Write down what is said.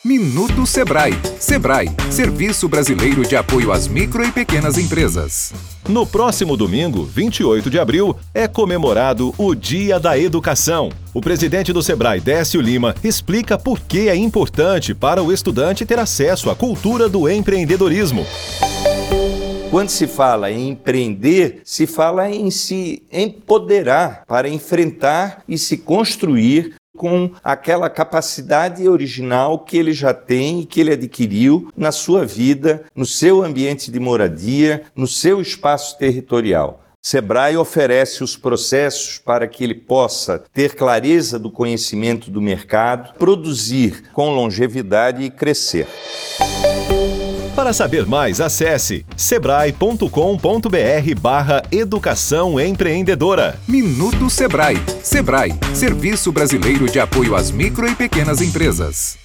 Minuto Sebrae. Sebrae, Serviço Brasileiro de Apoio às Micro e Pequenas Empresas. No próximo domingo, 28 de abril, é comemorado o Dia da Educação. O presidente do Sebrae, Décio Lima, explica por que é importante para o estudante ter acesso à cultura do empreendedorismo. Quando se fala em empreender, se fala em se empoderar para enfrentar e se construir com aquela capacidade original que ele já tem e que ele adquiriu na sua vida, no seu ambiente de moradia, no seu espaço territorial. Sebrae oferece os processos para que ele possa ter clareza do conhecimento do mercado, produzir com longevidade e crescer. Para saber mais, acesse sebrae.com.br/educação empreendedora. Minuto Sebrae. Sebrae, Serviço Brasileiro de Apoio às Micro e Pequenas Empresas.